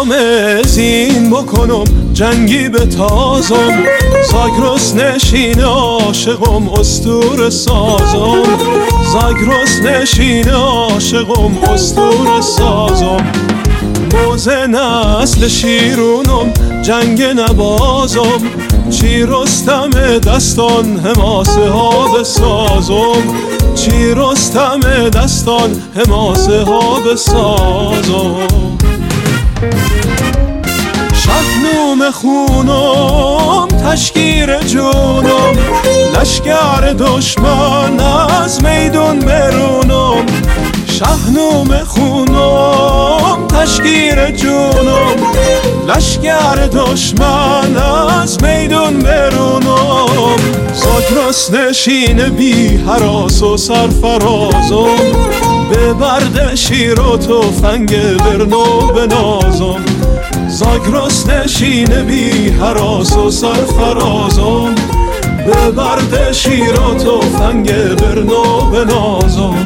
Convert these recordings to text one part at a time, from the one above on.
آرام زین بکنم جنگی به تازم، زاگرس نشین عاشقم استور سازم، زاگرس نشین عاشقم استور سازم. موزه نسل شیرونم جنگ نبازم، چی رستم دستان حماسه ها بسازم، چی رستم دستان حماسه ها بسازم. شهنوم خونم تشکیر جونم، لشگر دشمن از میدون برونم. شهنوم خونم تشکیر جونم، لشگر دشمن از میدون برونم. زاگرس نشین بی هراس و سرفرازم، به برد شیر و تفنگ برنو بنازم. زاگرس نشین بی هراس و سرفرازم، به برد شیر و تفنگ برنو بنازم.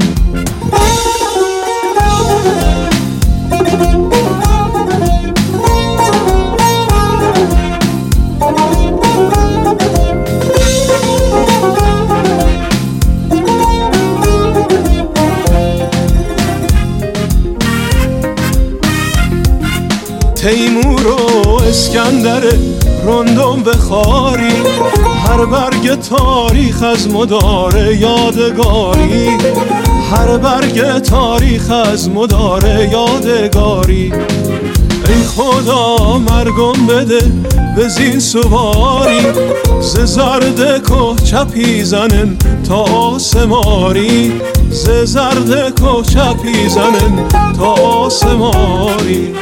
تیمور و اسکندر رندم بخاری، هر برگ تاریخ از مدار یادگاری، هر برگ تاریخ از مدار یادگاری. ای خدا مرگم بده به زین سواری، ز زرد که چپی زنن تا آسماری، ز زرد که چپی زنن تا آسماری.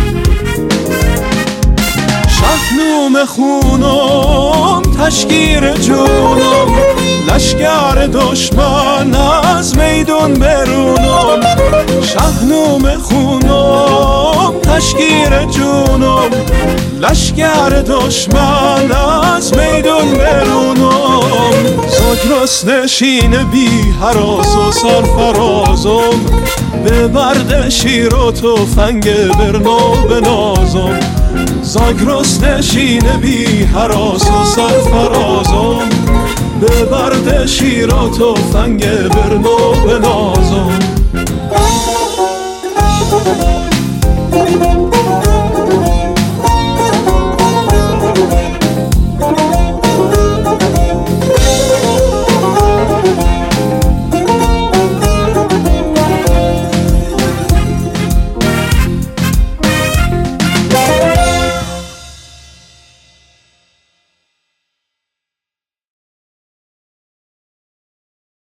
شهنوم خونم تشکیر جونم، لشگر دشمن از میدون برونم. شهنوم خونم تشکیر جونم، لشگر دشمن از میدون برونم. زاگرس نشین بی هراس و سرفرازم، به برد شیر و تفنگ برنو بنازم. زاگرس نشین بی هراس و سرفرازم، به برد شیر و تفنگ برنو بنازم.